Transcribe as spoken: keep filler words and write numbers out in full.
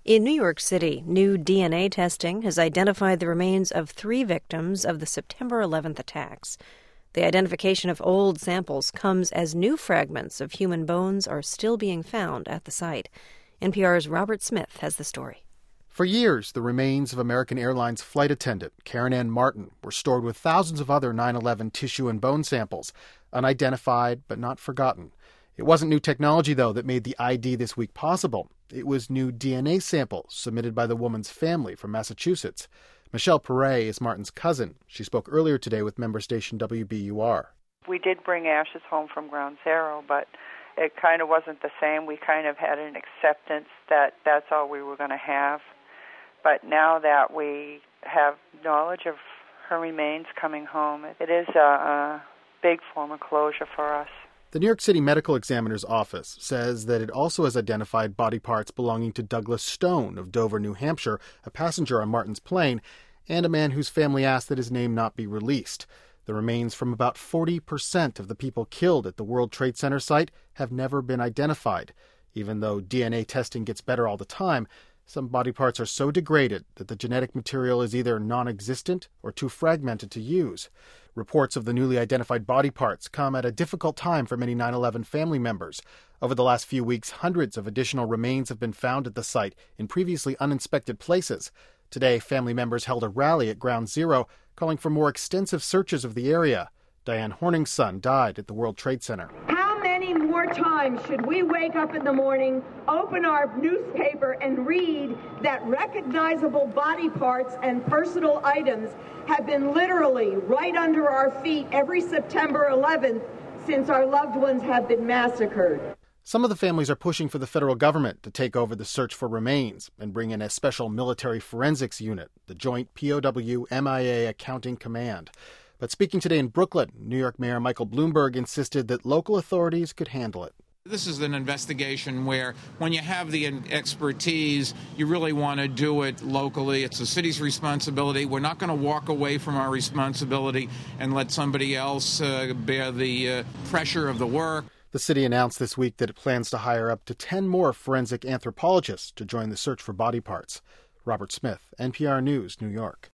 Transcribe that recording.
In New York City, new D N A testing has identified the remains of three victims of the September eleventh attacks. The identification of old samples comes as new fragments of human bones are still being found at the site. N P R's Robert Smith has the story. For years, the remains of American Airlines flight attendant Karen Ann Martin were stored with thousands of other nine eleven tissue and bone samples, unidentified but not forgotten. It wasn't new technology, though, that made the I D this week possible. It was new D N A samples submitted by the woman's family from Massachusetts. Michelle Perret is Martin's cousin. She spoke earlier today with member station W B U R. We did bring ashes home from Ground Zero, but it kind of wasn't the same. We kind of had an acceptance that that's all we were going to have. But now that we have knowledge of her remains coming home, it is a, a big form of closure for us. The New York City Medical Examiner's Office says that it also has identified body parts belonging to Douglas Stone of Dover, New Hampshire, a passenger on Martin's plane, and a man whose family asked that his name not be released. The remains from about forty percent of the people killed at the World Trade Center site have never been identified. Even though D N A testing gets better all the time, some body parts are so degraded that the genetic material is either non-existent or too fragmented to use. Reports of the newly identified body parts come at a difficult time for many nine eleven family members. Over the last few weeks, hundreds of additional remains have been found at the site in previously uninspected places. Today, family members held a rally at Ground Zero calling for more extensive searches of the area. Diane Horning's son died at the World Trade Center. How many more times should we wake up in the morning, open our newspaper, and read that recognizable body parts and personal items have been literally right under our feet every September eleventh since our loved ones have been massacred? Some of the families are pushing for the federal government to take over the search for remains and bring in a special military forensics unit, the Joint P O W M I A Accounting Command. But speaking today in Brooklyn, New York Mayor Michael Bloomberg insisted that local authorities could handle it. This is an investigation where when you have the expertise, you really want to do it locally. It's the city's responsibility. We're not going to walk away from our responsibility and let somebody else uh, bear the uh, pressure of the work. The city announced this week that it plans to hire up to ten more forensic anthropologists to join the search for body parts. Robert Smith, N P R News, New York.